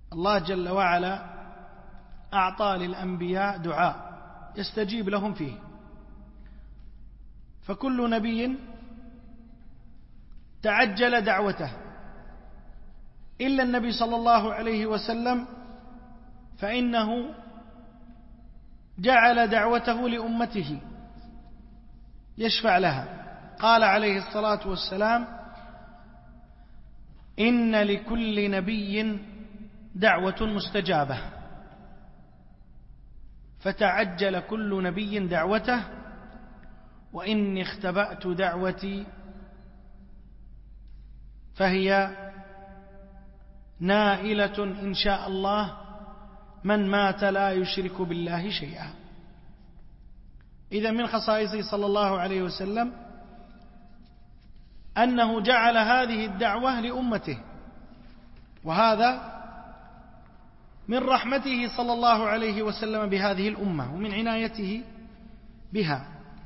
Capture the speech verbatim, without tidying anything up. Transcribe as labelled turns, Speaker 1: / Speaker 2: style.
Speaker 1: الله جل وعلا أعطى للأنبياء دعاء يستجيب لهم فيه، فكل نبي تعجل دعوته إلا النبي صلى الله عليه وسلم، فإنه جعل دعوته لأمته يشفع لها. قال عليه الصلاة والسلام: إن لكل نبي دعوة مستجابة، فتعجل كل نبي دعوته، وإني اختبأت دعوتي فهي نائلة إن شاء الله من مات لا يشرك بالله شيئا. إذن من خصائصه صلى الله عليه وسلم أنه جعل هذه الدعوة لأمته، وهذا من رحمته صلى الله عليه وسلم بهذه الأمة ومن عنايته بها.